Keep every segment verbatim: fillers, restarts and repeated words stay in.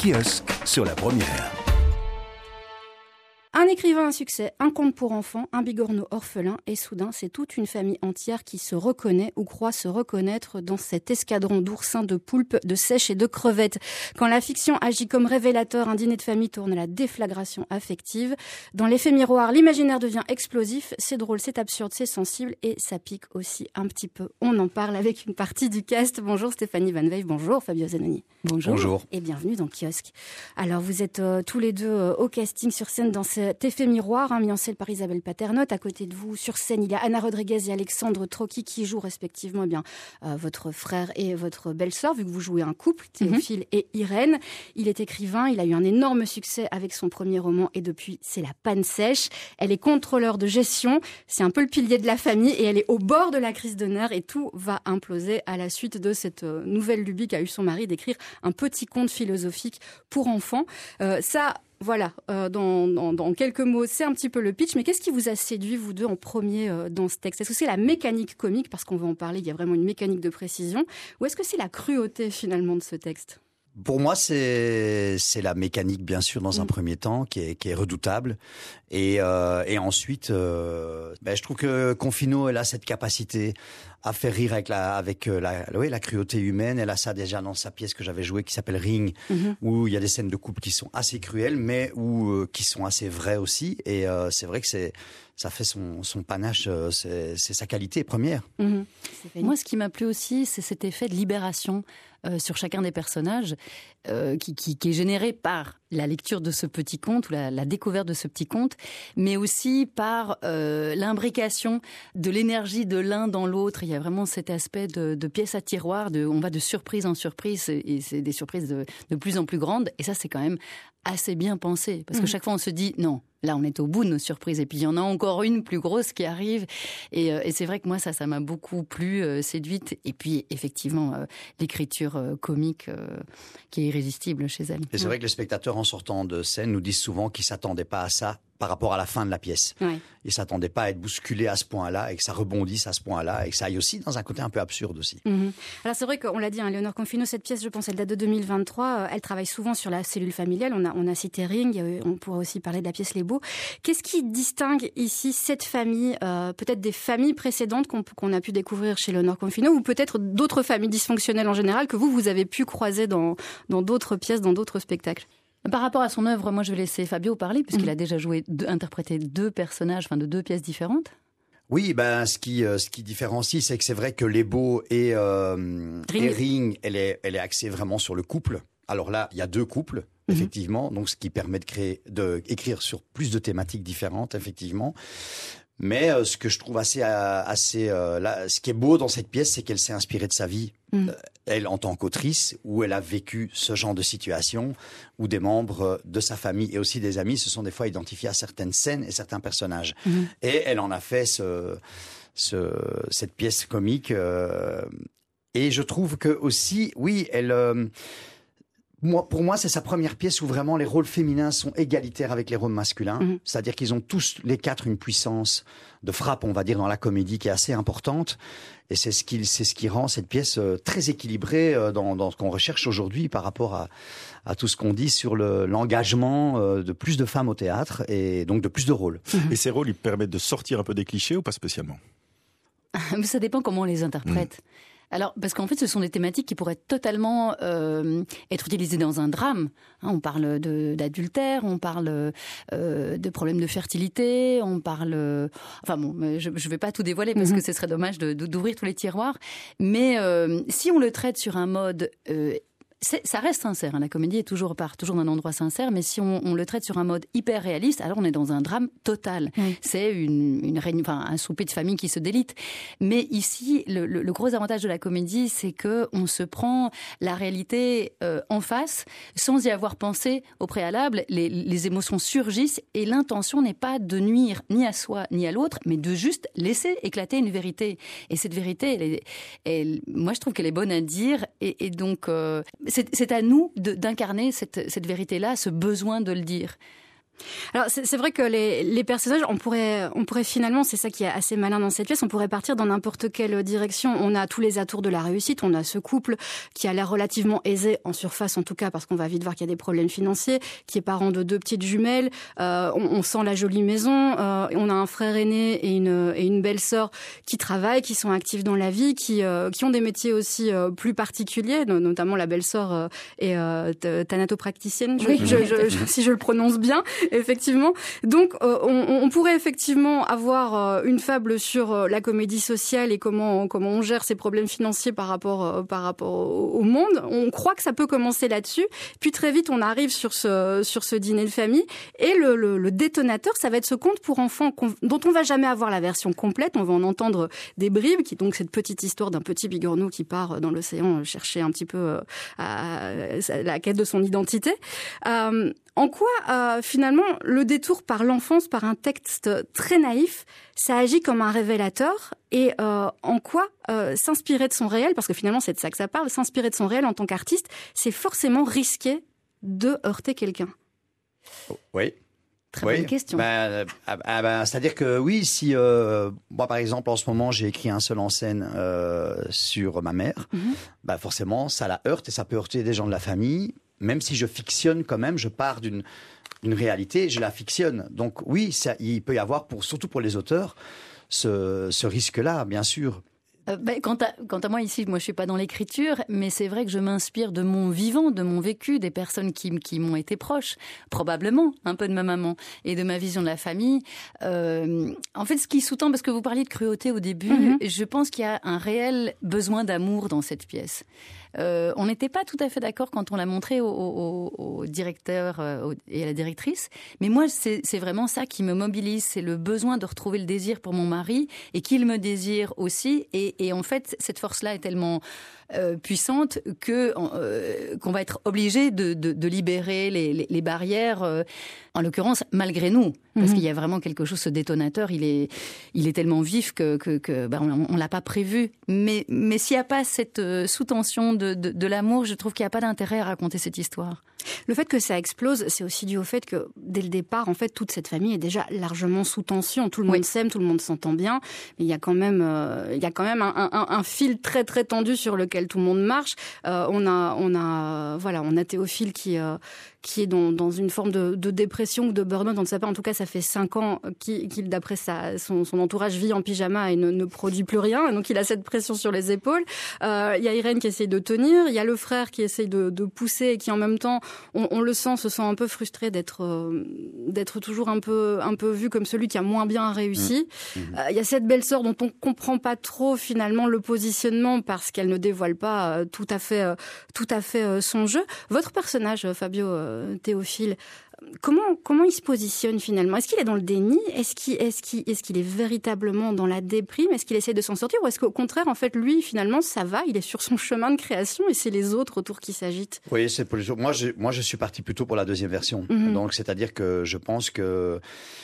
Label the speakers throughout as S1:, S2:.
S1: Kiosque sur la Première.
S2: Un écrivain à succès, un conte pour enfants, un bigorneau orphelin et soudain c'est toute une famille entière qui se reconnaît ou croit se reconnaître dans cet escadron d'oursins, de poulpes, de seiches et de crevettes. Quand la fiction agit comme révélateur, un dîner de famille tourne à la déflagration affective. Dans l'effet miroir, l'imaginaire devient explosif, c'est drôle, c'est absurde, c'est sensible et ça pique aussi un petit peu. On en parle avec une partie du cast. Bonjour Stéphanie Van Weyf, bonjour Fabio Zanoni.
S3: Bonjour.
S2: Bonjour. Et bienvenue dans Kiosque. Alors vous êtes euh, tous les deux euh, au casting sur scène dans cet effet miroir, hein, mis en scène par Isabelle Paternotte. À côté de vous, sur scène, il y a Anna Rodriguez et Alexandre Trocchi qui jouent respectivement eh bien, euh, votre frère et votre belle-sœur, vu que vous jouez un couple, Théophile mm-hmm. et Irène. Il est écrivain, il a eu un énorme succès avec son premier roman et depuis, c'est la panne sèche. Elle est contrôleur de gestion, c'est un peu le pilier de la famille et elle est au bord de la crise de nerfs et tout va imploser à la suite de cette euh, nouvelle lubie qu'a eu son mari d'écrire un petit conte philosophique pour enfants. Euh, ça, voilà, euh, dans, dans, dans quelques mots, c'est un petit peu le pitch. Mais qu'est-ce qui vous a séduit, vous deux, en premier euh, dans ce texte ? Est-ce que c'est la mécanique comique, parce qu'on va en parler, il y a vraiment une mécanique de précision, ou est-ce que c'est la cruauté, finalement, de ce texte ?
S3: Pour moi, c'est c'est la mécanique, bien sûr, dans un mmh. premier temps, qui est qui est redoutable, et euh, et ensuite, euh, ben, je trouve que Confino, elle a cette capacité à faire rire avec la avec la oui, la cruauté humaine. Elle a ça déjà dans sa pièce que j'avais jouée, qui s'appelle Ring, mmh. où il y a des scènes de couple qui sont assez cruelles, mais où euh, qui sont assez vraies aussi. Et euh, c'est vrai que c'est ça fait son son panache, euh, c'est c'est sa qualité première.
S4: Mmh. Moi, ce qui m'a plu aussi, c'est cet effet de libération Euh, sur chacun des personnages euh, qui, qui, qui est généré par la lecture de ce petit conte ou la, la découverte de ce petit conte, mais aussi par euh, l'imbrication de l'énergie de l'un dans l'autre. Il y a vraiment cet aspect de, de pièce à tiroir, de, on va de surprise en surprise et c'est des surprises de, de plus en plus grandes. Et ça, c'est quand même assez bien pensé parce que mmh. chaque fois, on se dit non. Là, on est au bout de nos surprises. Et puis, il y en a encore une plus grosse qui arrive. Et, euh, et c'est vrai que moi, ça, ça m'a beaucoup plu, euh, séduite. Et puis, effectivement, euh, l'écriture euh, comique euh, qui est irrésistible chez elle.
S3: Et c'est ouais. vrai que les spectateurs, en sortant de scène, nous disent souvent qu'ils ne s'attendaient pas à ça par rapport à la fin de la pièce. Ouais. Ils ne s'attendaient pas à être bousculés à ce point-là et que ça rebondisse à ce point-là et que ça aille aussi dans un côté un peu absurde aussi.
S2: Mmh. Alors c'est vrai qu'on l'a dit, hein, Léonore Confino, cette pièce, je pense, elle date de deux mille vingt-trois. Elle travaille souvent sur la cellule familiale. On a, on a cité Ring, on pourrait aussi parler de la pièce Les Beaux. Qu'est-ce qui distingue ici cette famille, euh, peut-être des familles précédentes qu'on, qu'on a pu découvrir chez Léonore Confino ou peut-être d'autres familles dysfonctionnelles en général que vous, vous avez pu croiser dans, dans d'autres pièces, dans d'autres spectacles ?
S4: Par rapport à son œuvre, moi je vais laisser Fabio parler puisqu'il mmh. a déjà joué, deux, interprété deux personnages, enfin de deux pièces différentes.
S3: Oui, ben ce qui euh, ce qui différencie, c'est que c'est vrai que Les Beaux et, euh, Ring. et Ring, elle est elle est axée vraiment sur le couple. Alors là, il y a deux couples, mmh. effectivement, donc ce qui permet de créer, de écrire sur plus de thématiques différentes, effectivement. Mais euh, ce que je trouve assez assez euh, là, ce qui est beau dans cette pièce, c'est qu'elle s'est inspirée de sa vie. Mmh. Euh, elle, en tant qu'autrice, où elle a vécu ce genre de situation, où des membres de sa famille et aussi des amis se sont des fois identifiés à certaines scènes et certains personnages. Mmh. Et elle en a fait ce, ce, cette pièce comique. Euh, et je trouve que aussi, oui, elle... Euh, Moi, pour moi, c'est sa première pièce où vraiment les rôles féminins sont égalitaires avec les rôles masculins. Mmh. C'est-à-dire qu'ils ont tous les quatre une puissance de frappe, on va dire, dans la comédie qui est assez importante. Et c'est ce qui, c'est ce qui rend cette pièce euh, très équilibrée euh, dans, dans ce qu'on recherche aujourd'hui par rapport à, à tout ce qu'on dit sur le, l'engagement euh, de plus de femmes au théâtre et donc de plus de rôles.
S5: Mmh. Et ces rôles, ils permettent de sortir un peu des clichés ou pas spécialement ?
S4: Ça dépend comment on les interprète. Mmh. Alors, parce qu'en fait, ce sont des thématiques qui pourraient totalement euh, être utilisées dans un drame. Hein, on parle de, d'adultère, on parle euh, de problèmes de fertilité, on parle... Euh, enfin bon, je ne vais pas tout dévoiler parce mm-hmm. que ce serait dommage de, de, d'ouvrir tous les tiroirs. Mais euh, si on le traite sur un mode... Euh, C'est, ça reste sincère, hein. La comédie est toujours, part toujours d'un endroit sincère, mais si on, on le traite sur un mode hyper réaliste, alors on est dans un drame total. Oui. C'est une, une réunion, enfin, un souper de famille qui se délite. Mais ici, le, le, le gros avantage de la comédie, c'est que on se prend la réalité euh, en face, sans y avoir pensé au préalable. Les, les émotions surgissent et l'intention n'est pas de nuire ni à soi ni à l'autre, mais de juste laisser éclater une vérité. Et cette vérité, elle est, elle, moi, je trouve qu'elle est bonne à dire, et, et donc. Euh, C'est, c'est à nous de, d'incarner cette, cette vérité-là, ce besoin de le dire.
S2: Alors c'est, c'est vrai que les, les personnages, on pourrait, on pourrait finalement, c'est ça qui est assez malin dans cette pièce, on pourrait partir dans n'importe quelle direction. On a tous les atours de la réussite, on a ce couple qui a l'air relativement aisé, en surface en tout cas, parce qu'on va vite voir qu'il y a des problèmes financiers, qui est parent de deux petites jumelles, euh, on, on sent la jolie maison, euh, on a un frère aîné et une, et une belle-sœur qui travaillent, qui sont actifs dans la vie, qui, euh, qui ont des métiers aussi euh, plus particuliers, notamment la belle-sœur euh, est euh, thanatopraticienne, oui, je, je, je, si je le prononce bien. Effectivement. Donc, euh, on, on pourrait effectivement avoir euh, une fable sur euh, la comédie sociale et comment comment on gère ses problèmes financiers par rapport euh, par rapport au, au monde. On croit que ça peut commencer là-dessus. Puis très vite, on arrive sur ce sur ce dîner de famille et le, le, le détonateur, ça va être ce conte pour enfants dont on va jamais avoir la version complète. On va en entendre des bribes, qui donc cette petite histoire d'un petit bigorneau qui part dans l'océan chercher un petit peu euh, à, à la quête de son identité. Euh, En quoi, euh, finalement, le détour par l'enfance, par un texte très naïf, ça agit comme un révélateur et euh, en quoi euh, s'inspirer de son réel, parce que finalement c'est de ça que ça parle, s'inspirer de son réel en tant qu'artiste, c'est forcément risquer de heurter quelqu'un.
S3: Oui.
S2: Très
S3: oui.
S2: bonne question.
S3: Ben, ah, ah, ben, c'est-à-dire que oui, si euh, moi par exemple en ce moment j'ai écrit un seul en scène euh, sur ma mère, mm-hmm. ben, forcément ça la heurte et ça peut heurter des gens de la famille. Même si je fictionne quand même, je pars d'une, d'une réalité, je la fictionne. Donc oui, ça, il peut y avoir, pour, surtout pour les auteurs, ce, ce risque-là, bien sûr.
S4: Euh, ben, quant à, quant à moi ici, moi je suis pas dans l'écriture, mais c'est vrai que je m'inspire de mon vivant, de mon vécu, des personnes qui, qui m'ont été proches, probablement un peu de ma maman et de ma vision de la famille. Euh, en fait, ce qui sous-tend, parce que vous parliez de cruauté au début, mm-hmm. je pense qu'il y a un réel besoin d'amour dans cette pièce. Euh, on n'était pas tout à fait d'accord quand on l'a montré au, au, au directeur euh, et à la directrice, mais moi c'est, c'est vraiment ça qui me mobilise, c'est le besoin de retrouver le désir pour mon mari et qu'il me désire aussi, et, et en fait cette force-là est tellement euh, puissante que euh, qu'on va être obligé de, de, de libérer les, les, les barrières, euh, en l'occurrence malgré nous, parce mm-hmm. qu'il y a vraiment quelque chose, ce détonateur, il est, il est tellement vif que, que, que bah, on, on l'a pas prévu, mais, mais s'il n'y a pas cette euh, sous-tension de De, de, de l'amour, je trouve qu'il n'y a pas d'intérêt à raconter cette histoire.
S2: Le fait que ça explose, c'est aussi dû au fait que, dès le départ, en fait, toute cette famille est déjà largement sous tension. Tout le monde oui. s'aime, tout le monde s'entend bien, mais il y a quand même, euh, il y a quand même un, un, un fil très très tendu sur lequel tout le monde marche. Euh, on a, on a, voilà, on a Théophile qui euh, qui est dans, dans une forme de, de dépression ou de burn-out, on ne sait pas. En tout cas, ça fait cinq ans qu'il, qu'il d'après sa, son, son entourage, vit en pyjama et ne, ne produit plus rien. Donc, il a cette pression sur les épaules. Euh, il y a Irène qui essaye de tenir. Il y a le frère qui essaye de, de pousser et qui, en même temps, on, on le sent, se sent un peu frustré d'être, euh, d'être toujours un peu, un peu vu comme celui qui a moins bien réussi. Mmh. Mmh. Euh, il y a cette belle-sœur dont on comprend pas trop, finalement, le positionnement parce qu'elle ne dévoile pas euh, tout à fait, euh, tout à fait euh, son jeu. Votre personnage, Fabio euh, Théophile, comment comment il se positionne finalement? Est-ce qu'il est dans le déni? Est-ce qu'il est-ce qu'il est-ce qu'il est véritablement dans la déprime? Est-ce qu'il essaie de s'en sortir, ou est-ce qu'au contraire, en fait, lui, finalement, ça va, il est sur son chemin de création et c'est les autres autour qui s'agitent?
S3: Oui, c'est pour les autres. Moi, je moi je suis parti plutôt pour la deuxième version. Mm-hmm. Donc, c'est-à-dire que je pense que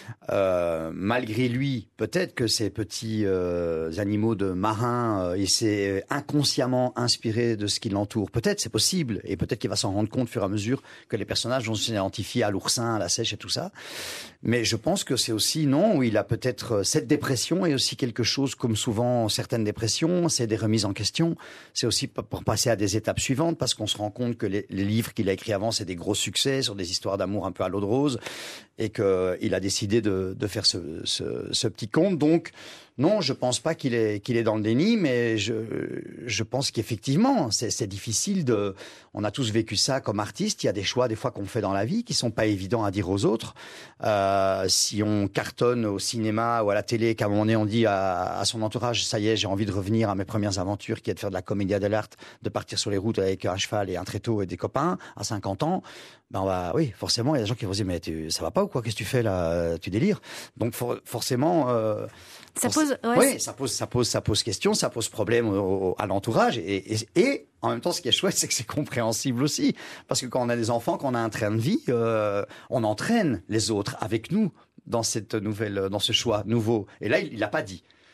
S3: euh, malgré lui, peut-être que ces petits euh, animaux de marins, euh, il s'est inconsciemment inspiré de ce qui l'entoure. Peut-être, c'est possible, et peut-être qu'il va s'en rendre compte au fur et à mesure que les personnages vont s'identifier à l'oursin, à la sèche et tout ça. Mais je pense que c'est aussi, non, où il a peut-être cette dépression est aussi quelque chose, comme souvent certaines dépressions, c'est des remises en question. C'est aussi pour passer à des étapes suivantes, parce qu'on se rend compte que les, les livres qu'il a écrits avant, c'est des gros succès sur des histoires d'amour un peu à l'eau de rose, et qu'il a décidé de, de faire ce, ce, ce petit conte. Donc, non, je pense pas qu'il est qu'il est dans le déni, mais je je pense qu'effectivement c'est c'est difficile de. On a tous vécu ça comme artiste. Il y a des choix des fois qu'on fait dans la vie qui sont pas évidents à dire aux autres. Euh, si on cartonne au cinéma ou à la télé, qu'à un moment donné on dit à, à son entourage, ça y est, j'ai envie de revenir à mes premières aventures, qui est de faire de la commedia dell'arte, de partir sur les routes avec un cheval et un tréteau et des copains à cinquante ans. Ben on va, oui, forcément, il y a des gens qui vont se dire mais tu, ça va pas ou quoi? Qu'est-ce que tu fais là? Tu délires. Donc for, forcément. Euh,
S2: Ça pose, ouais,
S3: oui, ça pose, ça pose, ça pose question, ça pose problème au, au, à l'entourage, et, et, et en même temps, ce qui est chouette, c'est que c'est compréhensible aussi, parce que quand on a des enfants, quand on a un train de vie, euh, on entraîne les autres avec nous dans cette nouvelle, dans ce choix nouveau. Et là, il l'a pas dit.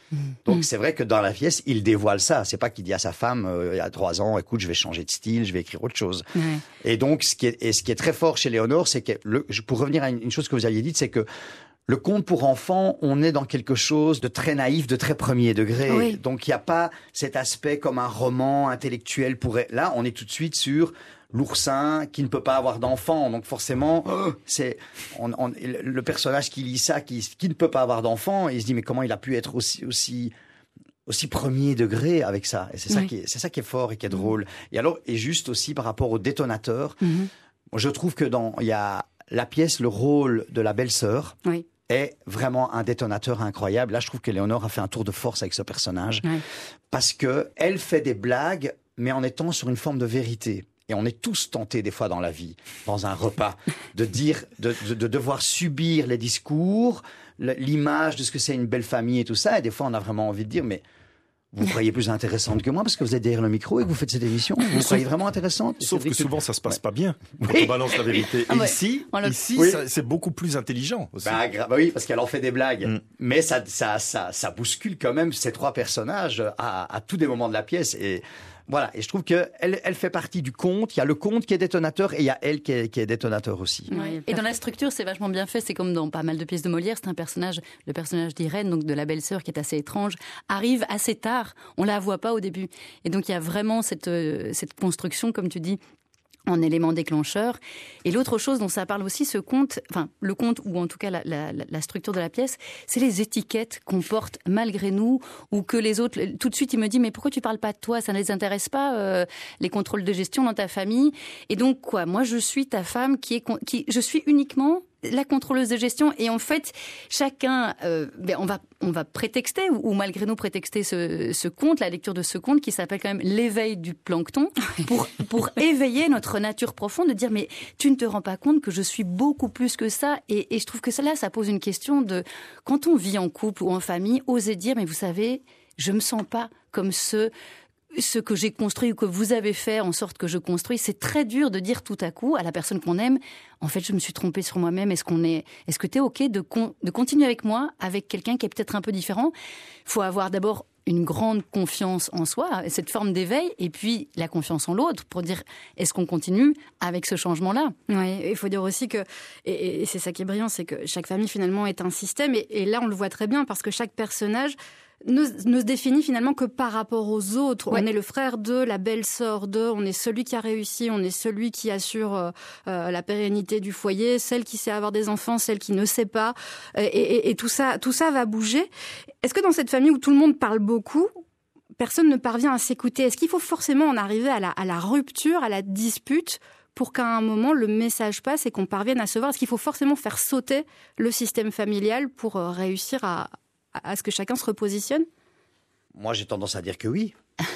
S3: Donc, mmh. c'est vrai que dans la pièce, il dévoile ça. C'est pas qu'il dit à sa femme, euh, il y a trois ans, écoute, je vais changer de style, je vais écrire autre chose. Ouais. Et donc, ce qui est, et ce qui est très fort chez Léonore, c'est que, le, pour revenir à une, une chose que vous aviez dite, c'est que le conte pour enfants, on est dans quelque chose de très naïf, de très premier degré. Oui. Donc, il n'y a pas cet aspect comme un roman intellectuel pourrait. Là, on est tout de suite sur l'oursin qui ne peut pas avoir d'enfant. Donc, forcément, oh, c'est on, on, le personnage qui lit ça, qui, qui ne peut pas avoir d'enfant, il se dit, mais comment il a pu être aussi, aussi, aussi premier degré avec ça? Et c'est, oui. ça qui est, c'est ça qui est fort et qui est drôle. Et alors, et juste aussi par rapport au détonateur, mm-hmm. je trouve que dans, il y a la pièce, le rôle de la belle-sœur. Oui. est vraiment un détonateur incroyable. Là, je trouve que Léonore a fait un tour de force avec ce personnage. Ouais. Parce que elle fait des blagues, mais en étant sur une forme de vérité. Et on est tous tentés, des fois, dans la vie, dans un repas, de dire, de, de, de devoir subir les discours, l'image de ce que c'est une belle famille et tout ça. Et des fois, on a vraiment envie de dire, mais vous me croyez plus intéressante que moi parce que vous êtes derrière le micro et que vous faites cette émission. Vous me croyez vraiment intéressante?
S5: Sauf que souvent, ça se passe
S3: ouais.
S5: pas bien quand
S3: oui.
S5: on balance la vérité. Et ah ouais. ici, le... ici oui. ça, c'est beaucoup plus intelligent aussi.
S3: Bah, gra- bah oui, parce qu'elle en fait des blagues. Mm. Mais ça, ça, ça, ça bouscule quand même ces trois personnages à, à tous des moments de la pièce. Et voilà. Et je trouve que elle, elle fait partie du conte. Il y a le conte qui est détonateur et il y a elle qui est, qui est détonateur aussi.
S4: Oui. Et dans la structure, c'est vachement bien fait. C'est comme dans pas mal de pièces de Molière. C'est un personnage, le personnage d'Irène, donc de la belle-sœur, qui est assez étrange, arrive assez tard. On la voit pas au début. Et donc il y a vraiment cette, euh, cette construction, comme tu dis, en élément déclencheur. Et l'autre chose dont ça parle aussi, ce conte, enfin le conte ou en tout cas la, la, la structure de la pièce, c'est les étiquettes qu'on porte malgré nous ou que les autres. Tout de suite, il me dit mais pourquoi tu parles pas de toi? Ça ne les intéresse pas euh, les contrôles de gestion dans ta famille. Et donc quoi? Moi, je suis ta femme qui est qui je suis uniquement la contrôleuse de gestion. Et en fait, chacun, euh, ben on va on va prétexter ou, ou malgré nous prétexter ce, ce conte, la lecture de ce conte qui s'appelle quand même l'éveil du plancton, pour pour éveiller notre nature profonde, de dire mais tu ne te rends pas compte que je suis beaucoup plus que ça. Et, et je trouve que cela, ça pose une question de quand on vit en couple ou en famille, oser dire mais vous savez, je me sens pas comme ce ce que j'ai construit ou que vous avez fait en sorte que je construis. C'est très dur de dire tout à coup à la personne qu'on aime, en fait, je me suis trompée sur moi-même. Est-ce qu'on est, est-ce que t'es OK de, con, de continuer avec moi, avec quelqu'un qui est peut-être un peu différent? Il faut avoir d'abord une grande confiance en soi, cette forme d'éveil, et puis la confiance en l'autre pour dire est-ce qu'on continue avec ce changement-là?
S2: Oui, il faut dire aussi que, et, et c'est ça qui est brillant, c'est que chaque famille finalement est un système, et, et là on le voit très bien parce que chaque personnage ne, ne se définit finalement que par rapport aux autres. Ouais. On est le frère d'eux, la belle-sœur d'eux, on est celui qui a réussi, on est celui qui assure euh, euh, la pérennité du foyer, celle qui sait avoir des enfants, celle qui ne sait pas, et, et, et tout ça, tout ça va bouger. Est-ce que dans cette famille où tout le monde parle beaucoup, personne ne parvient à s'écouter? Est-ce qu'il faut forcément en arriver à la, à la rupture, à la dispute, pour qu'à un moment le message passe et qu'on parvienne à se voir? Est-ce qu'il faut forcément faire sauter le système familial pour euh, réussir à à ce que chacun se repositionne?
S3: Moi, j'ai tendance à dire que oui.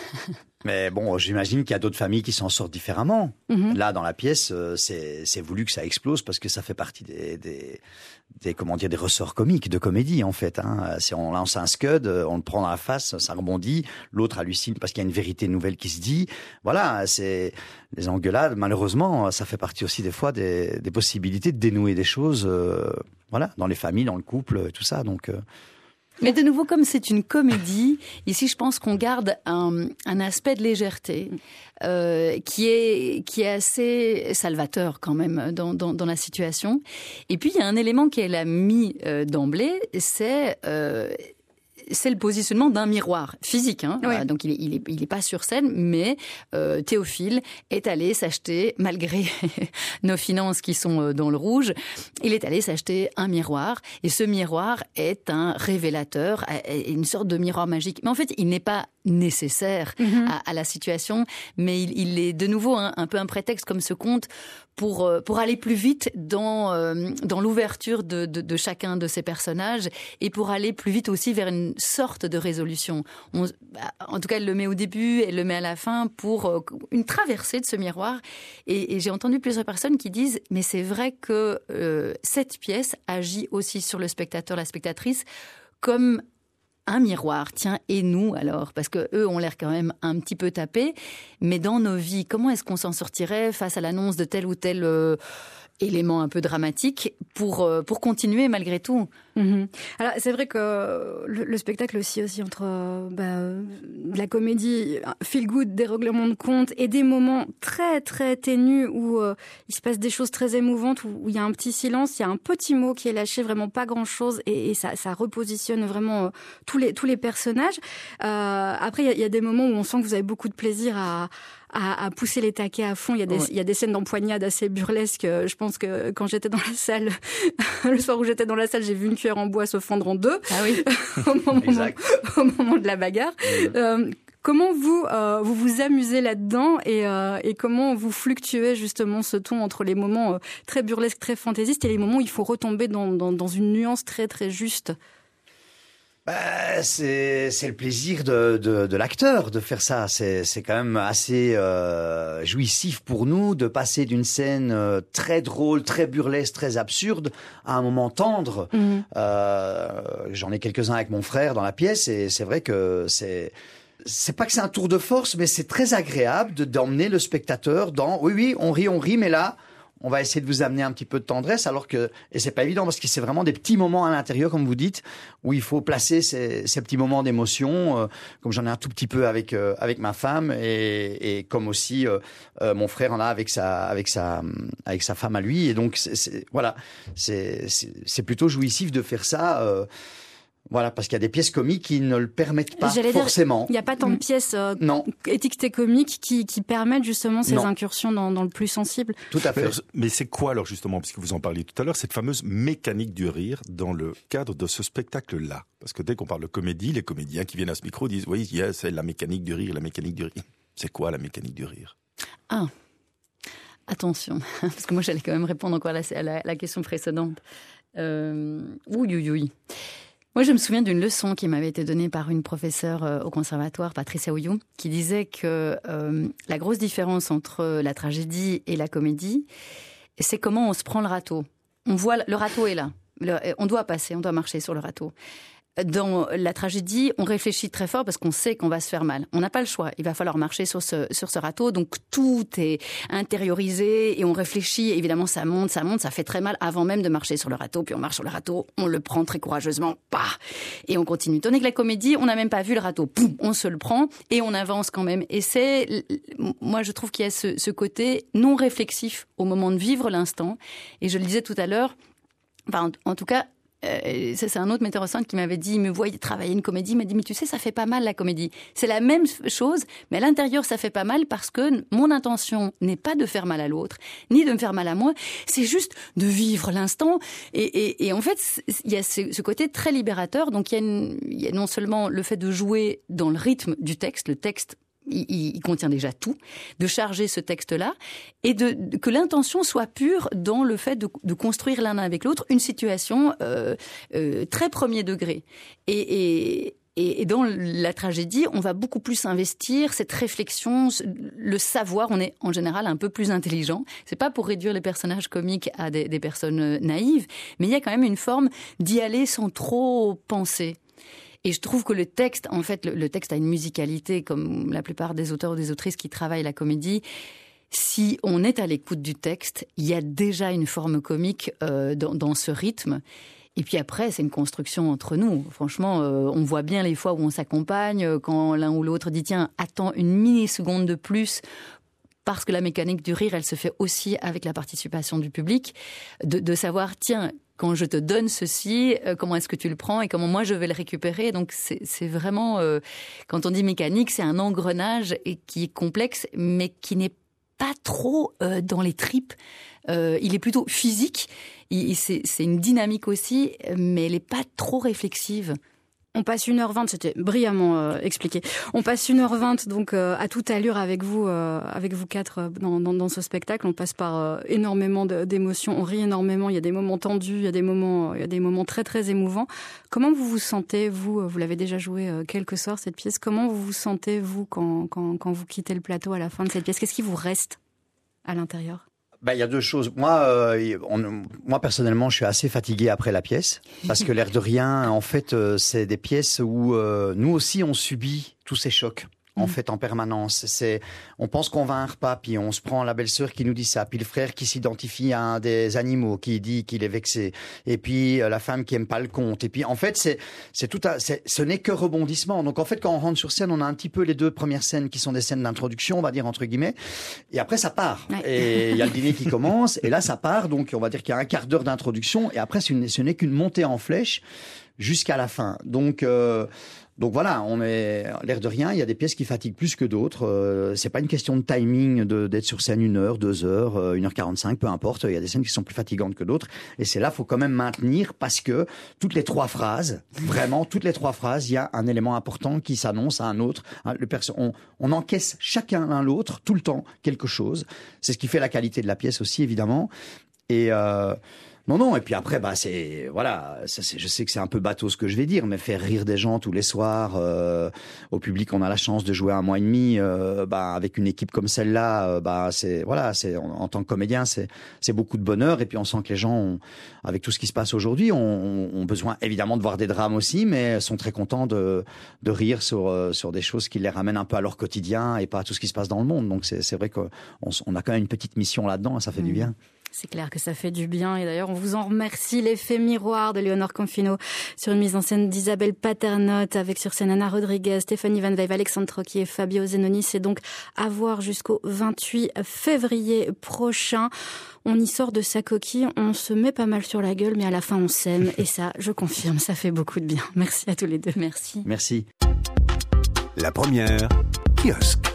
S3: Mais bon, j'imagine qu'il y a d'autres familles qui s'en sortent différemment. Mm-hmm. Là, dans la pièce, c'est, c'est voulu que ça explose parce que ça fait partie des, des, des comment dire, des ressorts comiques de comédie, en fait. Hein. Si on lance un scud, on le prend dans la face, ça rebondit. L'autre hallucine parce qu'il y a une vérité nouvelle qui se dit. Voilà, c'est les engueulades. Malheureusement, ça fait partie aussi des fois des, des possibilités de dénouer des choses. Euh, voilà, dans les familles, dans le couple, tout ça. Donc. Euh,
S4: Mais de nouveau, comme c'est une comédie, ici, je pense qu'on garde un, un aspect de légèreté euh, qui est qui est assez salvateur quand même dans, dans, dans la situation. Et puis, il y a un élément qu'elle a mis euh, d'emblée, c'est euh, c'est le positionnement d'un miroir physique. Hein. Oui. Voilà, donc, il est, il est, il est pas sur scène, mais euh, Théophile est allé s'acheter, malgré nos finances qui sont dans le rouge, il est allé s'acheter un miroir. Et ce miroir est un révélateur, une sorte de miroir magique. Mais en fait, il n'est pas nécessaire mm-hmm. à, à la situation, mais il, il est de nouveau un, un peu un prétexte comme ce conte pour pour aller plus vite dans euh, dans l'ouverture de, de de chacun de ces personnages et pour aller plus vite aussi vers une sorte de résolution. On, en tout cas, elle le met au début, elle le met à la fin pour euh, une traversée de ce miroir. Et, et j'ai entendu plusieurs personnes qui disent mais c'est vrai que euh, cette pièce agit aussi sur le spectateur, la spectatrice, comme un miroir. Tiens, et nous alors? Parce que eux ont l'air quand même un petit peu tapés. Mais dans nos vies, comment est-ce qu'on s'en sortirait face à l'annonce de tel ou tel euh, élément un peu dramatique pour, euh, pour continuer malgré tout.
S2: Mmh. Alors c'est vrai que le, le spectacle aussi aussi entre euh, bah, de la comédie feel good, des règlements de compte et des moments très très ténus où euh, il se passe des choses très émouvantes, où, où il y a un petit silence, il y a un petit mot qui est lâché, vraiment pas grand chose, et, et ça, ça repositionne vraiment euh, tous les tous les personnages. Euh, après il y a, il y a des moments où on sent que vous avez beaucoup de plaisir à À, à pousser les taquets à fond. Il y a des, ouais. il y a des scènes d'empoignade assez burlesques. Je pense que quand j'étais dans la salle, le soir où j'étais dans la salle, j'ai vu une cuillère en bois se fendre en deux.
S4: Ah oui.
S2: au, moment, au moment de la bagarre. Mmh. Euh, comment vous, euh, vous vous amusez là-dedans et, euh, et comment vous fluctuez justement ce ton entre les moments euh, très burlesques, très fantaisistes et les moments où il faut retomber dans, dans, dans une nuance très très juste?
S3: Bah, c'est c'est le plaisir de de, de l'acteur de faire ça. C'est c'est quand même assez euh, jouissif pour nous de passer d'une scène euh, très drôle, très burlesque, très absurde à un moment tendre. Mmh. Euh, j'en ai quelques-uns avec mon frère dans la pièce et c'est vrai que c'est c'est pas que c'est un tour de force, mais c'est très agréable de d'emmener le spectateur dans oui oui on rit on rit mais là on va essayer de vous amener un petit peu de tendresse, alors que, et c'est pas évident parce que c'est vraiment des petits moments à l'intérieur, comme vous dites, où il faut placer ces, ces petits moments d'émotion, euh, comme j'en ai un tout petit peu avec euh, avec ma femme et, et comme aussi euh, euh, mon frère en a avec sa avec sa avec sa femme à lui, et donc c'est, c'est, voilà, c'est, c'est c'est plutôt jouissif de faire ça. Euh, Voilà, parce qu'il y a des pièces comiques qui ne le permettent pas J'allais forcément.
S2: Il n'y a pas tant de pièces euh, non. étiquetées comiques qui, qui permettent justement ces non. incursions dans, dans le plus sensible.
S3: Tout à fait.
S5: Mais, mais c'est quoi alors justement, puisque vous en parliez tout à l'heure, cette fameuse mécanique du rire dans le cadre de ce spectacle-là? Parce que dès qu'on parle de comédie, les comédiens qui viennent à ce micro disent « Oui, yeah, c'est la mécanique du rire, la mécanique du rire ». C'est quoi la mécanique du rire?
S4: Ah, attention, parce que moi j'allais quand même répondre encore à la, à la, la question précédente. Euh, oui, oui, oui. Moi, je me souviens d'une leçon qui m'avait été donnée par une professeure euh, au conservatoire, Patricia Ouyou, qui disait que euh, la grosse différence entre la tragédie et la comédie, c'est comment on se prend le râteau. On voit, le râteau est là. Le, on doit passer, on doit marcher sur le râteau. Dans la tragédie, on réfléchit très fort parce qu'on sait qu'on va se faire mal. On n'a pas le choix. Il va falloir marcher sur ce, sur ce râteau. Donc, tout est intériorisé et on réfléchit. Évidemment, ça monte, ça monte, ça fait très mal avant même de marcher sur le râteau. Puis on marche sur le râteau, on le prend très courageusement, bah, et on continue. Tandis que la comédie, on n'a même pas vu le râteau. Poum, on se le prend et on avance quand même. Et c'est, moi, je trouve qu'il y a ce, ce côté non réflexif au moment de vivre l'instant. Et je le disais tout à l'heure, enfin, en, en tout cas, Euh, ça, c'est un autre metteur en scène qui m'avait dit, il me voyait travailler une comédie, il m'a dit, mais tu sais, ça fait pas mal la comédie. C'est la même chose, mais à l'intérieur, ça fait pas mal parce que mon intention n'est pas de faire mal à l'autre, ni de me faire mal à moi, c'est juste de vivre l'instant. Et, et, et en fait, il y a ce, ce côté très libérateur. Donc, il y, a une, il y a non seulement le fait de jouer dans le rythme du texte, le texte, Il, il contient déjà tout, de charger ce texte-là et de, de que l'intention soit pure dans le fait de, de construire l'un avec l'autre une situation euh, euh, très premier degré. Et, et, et, et dans la tragédie, on va beaucoup plus investir cette réflexion, le savoir. On est en général un peu plus intelligent. C'est pas pour réduire les personnages comiques à des, des personnes naïves, mais il y a quand même une forme d'y aller sans trop penser. Et je trouve que le texte, en fait, le, le texte a une musicalité, comme la plupart des auteurs ou des autrices qui travaillent la comédie. Si on est à l'écoute du texte, il y a déjà une forme comique euh, dans, dans ce rythme. Et puis après, c'est une construction entre nous. Franchement, euh, on voit bien les fois où on s'accompagne, quand l'un ou l'autre dit « Tiens, attends une milliseconde de plus », parce que la mécanique du rire, elle se fait aussi avec la participation du public, de, de savoir « Tiens, quand je te donne ceci, euh, comment est-ce que tu le prends et comment moi je vais le récupérer ?» Donc c'est, c'est vraiment, euh, quand on dit mécanique, c'est un engrenage et qui est complexe, mais qui n'est pas trop euh, dans les tripes. Euh, il est plutôt physique, il, c'est, c'est une dynamique aussi, mais elle n'est pas trop réflexive.
S2: On passe une heure vingt, c'était brillamment euh, expliqué. On passe une heure vingt donc euh, à toute allure avec vous, euh, avec vous quatre euh, dans, dans, dans ce spectacle. On passe par euh, énormément de, d'émotions, on rit énormément. Il y a des moments tendus, il y a des moments, il y a des moments très très émouvants. Comment vous vous sentez, vous, vous l'avez déjà joué euh, quelques soirs cette pièce. Comment vous vous sentez vous quand, quand quand vous quittez le plateau à la fin de cette pièce? Qu'est-ce qui vous reste à l'intérieur?
S3: Ben, il y a deux choses. Moi, euh, on, moi personnellement, je suis assez fatigué après la pièce parce que l'air de rien, en fait, euh, c'est des pièces où euh, nous aussi on subit tous ces chocs. en
S2: Mmh.
S3: fait, en permanence. C'est, on pense qu'on va à un repas, puis on se prend la belle-sœur qui nous dit ça, puis le frère qui s'identifie à un des animaux, qui dit qu'il est vexé, et puis euh, la femme qui aime pas le conte. Et puis, en fait, c'est, c'est tout à, c'est, ce n'est que rebondissement. Donc, en fait, quand on rentre sur scène, on a un petit peu les deux premières scènes qui sont des scènes d'introduction, on va dire entre guillemets, et après ça part.
S2: Ouais.
S3: Et il y a le dîner qui commence, et là ça part. Donc, on va dire qu'il y a un quart d'heure d'introduction, et après, c'est une, ce n'est qu'une montée en flèche jusqu'à la fin. Donc, euh, donc voilà, on est l'air de rien. Il y a des pièces qui fatiguent plus que d'autres. Euh, c'est pas une question de timing de, d'être sur scène une heure, deux heures, euh, une heure quarante-cinq, peu importe. Il y a des scènes qui sont plus fatigantes que d'autres. Et c'est là, faut quand même maintenir parce que toutes les trois phrases, vraiment toutes les trois phrases, il y a un élément important qui s'annonce à un autre. Le perso- on, on encaisse chacun l'un l'autre tout le temps quelque chose. C'est ce qui fait la qualité de la pièce aussi, évidemment. Et euh, Non, non, et puis après, bah, c'est, voilà, ça, c'est, je sais que c'est un peu bateau ce que je vais dire, mais faire rire des gens tous les soirs, euh, au public, on a la chance de jouer un mois et demi, euh, bah, avec une équipe comme celle-là, euh, bah, c'est, voilà, c'est, en, en tant que comédien, c'est, c'est beaucoup de bonheur, et puis on sent que les gens, ont, avec tout ce qui se passe aujourd'hui, ont, ont besoin évidemment de voir des drames aussi, mais sont très contents de, de rire sur, euh, sur des choses qui les ramènent un peu à leur quotidien et pas à tout ce qui se passe dans le monde. Donc c'est, c'est vrai qu'on on a quand même une petite mission là-dedans, et ça fait mmh. du bien.
S2: C'est clair que ça fait du bien. Et d'ailleurs, on vous en remercie. L'effet miroir de Léonore Confino sur une mise en scène d'Isabelle Paternotte avec sur scène Anna Rodriguez, Stéphanie Van Weyve, Alexandre Trocky et Fabio Zenoni. C'est donc à voir jusqu'au vingt-huit février prochain. On y sort de sa coquille, on se met pas mal sur la gueule, mais à la fin, on s'aime. Et ça, je confirme, ça fait beaucoup de bien. Merci à tous les deux.
S4: Merci.
S3: Merci.
S1: La première, kiosque.